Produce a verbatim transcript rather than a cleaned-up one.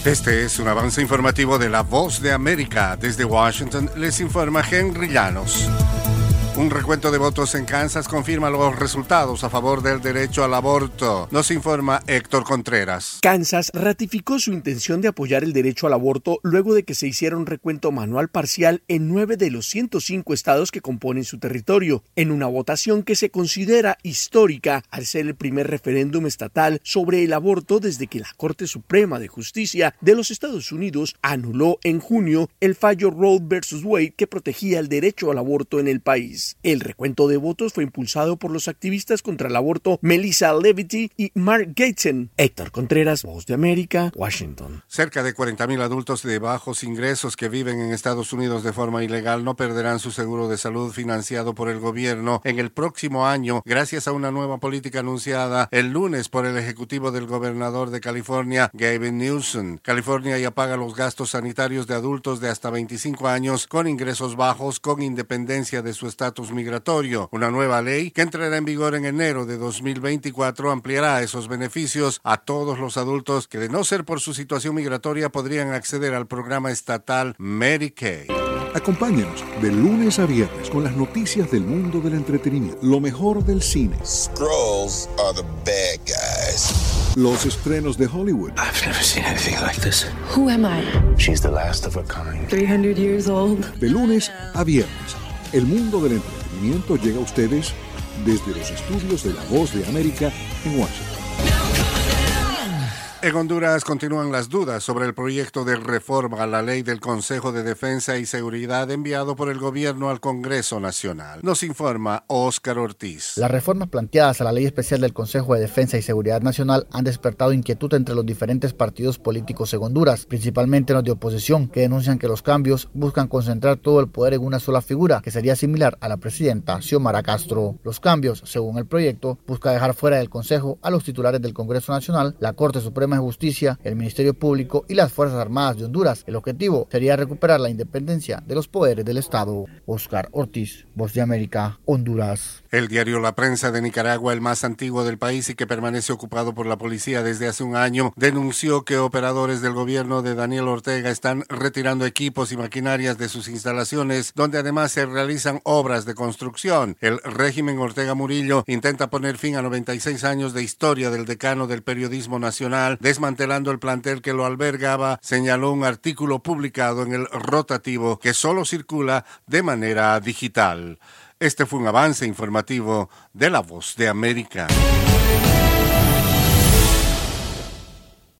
Este es un avance informativo de La Voz de América. Desde Washington les informa Henry Llanos. Un recuento de votos en Kansas confirma los resultados a favor del derecho al aborto. Nos informa Héctor Contreras. Kansas ratificó su intención de apoyar el derecho al aborto luego de que se hiciera un recuento manual parcial en nueve de los ciento cinco estados que componen su territorio, en una votación que se considera histórica al ser el primer referéndum estatal sobre el aborto desde que la Corte Suprema de Justicia de los Estados Unidos anuló en junio el fallo Roe versus Wade que protegía el derecho al aborto en el país. El recuento de votos fue impulsado por los activistas contra el aborto Melissa Levity y Mark Gaetson. Héctor Contreras, Voz de América, Washington. Cerca de cuarenta mil adultos de bajos ingresos que viven en Estados Unidos de forma ilegal no perderán su seguro de salud financiado por el gobierno en el próximo año gracias a una nueva política anunciada el lunes por el ejecutivo del gobernador de California, Gavin Newsom. California ya paga los gastos sanitarios de adultos de hasta veinticinco años con ingresos bajos con independencia de su estatus migratorio. Una nueva ley que entrará en vigor en enero de dos mil veinticuatro ampliará esos beneficios a todos los adultos que, de no ser por su situación migratoria, podrían acceder al programa estatal Medicaid. Acompáñanos de lunes a viernes con las noticias del mundo del entretenimiento, lo mejor del cine. Skrulls are the bad guys. Los estrenos de Hollywood. I've never seen anything like this. Who am I? She's the last of a kind. three hundred years old. De lunes a viernes, el mundo del entretenimiento llega a ustedes desde los estudios de La Voz de América en Washington. En Honduras continúan las dudas sobre el proyecto de reforma a la Ley del Consejo de Defensa y Seguridad enviado por el gobierno al Congreso Nacional. Nos informa Óscar Ortiz. Las reformas planteadas a la Ley Especial del Consejo de Defensa y Seguridad Nacional han despertado inquietud entre los diferentes partidos políticos en Honduras, principalmente los de oposición, que denuncian que los cambios buscan concentrar todo el poder en una sola figura, que sería similar a la presidenta Xiomara Castro. Los cambios, según el proyecto, busca dejar fuera del Consejo a los titulares del Congreso Nacional, la Corte Suprema de Justicia, el Ministerio Público y las Fuerzas Armadas de Honduras. El objetivo sería recuperar la independencia de los poderes del Estado. Óscar Ortiz, Voz de América, Honduras. El diario La Prensa de Nicaragua, el más antiguo del país y que permanece ocupado por la policía desde hace un año, denunció que operadores del gobierno de Daniel Ortega están retirando equipos y maquinarias de sus instalaciones, donde además se realizan obras de construcción. El régimen Ortega Murillo intenta poner fin a noventa y seis años de historia del decano del periodismo nacional, desmantelando el plantel que lo albergaba, señaló un artículo publicado en el Rotativo que solo circula de manera digital. Este fue un avance informativo de La Voz de América.